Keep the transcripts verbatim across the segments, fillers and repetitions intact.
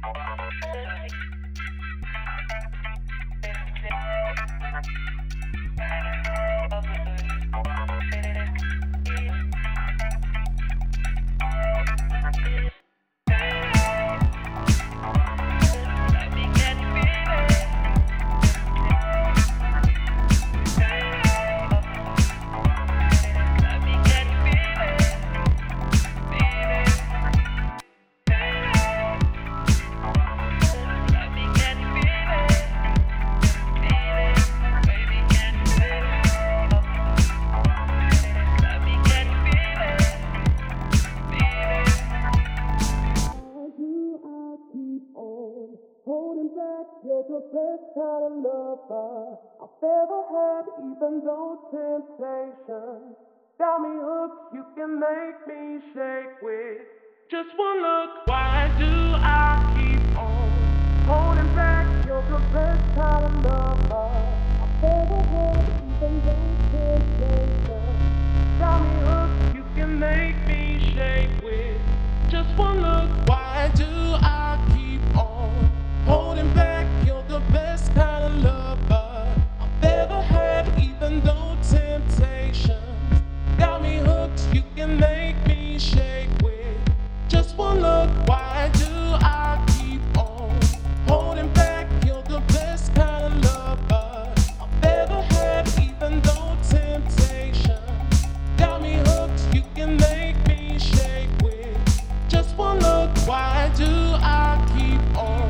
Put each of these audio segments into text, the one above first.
Holding back, you're the best kind of lover I've ever had, even though temptation got me hooked. You can make me shake with just one look. Why do I keep on holding back? You're the best kind of lover I've ever had, even though temptation got me hooked. You can make me shake with just one look. Why do I keep on holding back? You're the best kind of lover I've ever had, even though temptation got me hooked. You can make me shake with just one look. Why do I keep on holding back? You're the best kind of lover I've ever had, even though temptation got me hooked. You can make me shake with just one look. Why do I keep on?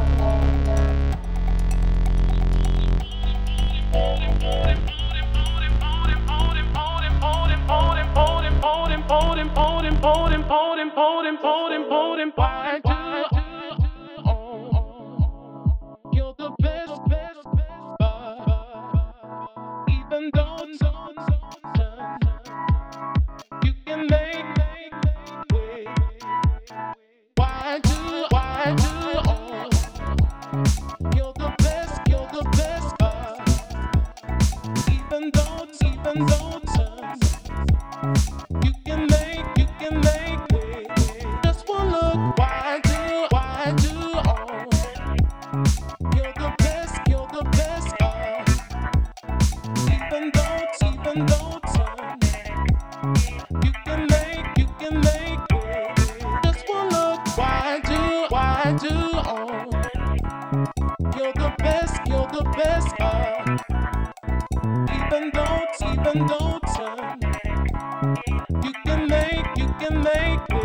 Why do you're the best, best, best, even though you can make way. Why do, why do you're the best, you're the best, even though, even though you can make, you can make way. Just one look. Why do, why do you're the best, you're the best, even though, even though you can make, you can make way. Just one look. Why do, why do you're the best, you're the best, even though, even though you can make, you can make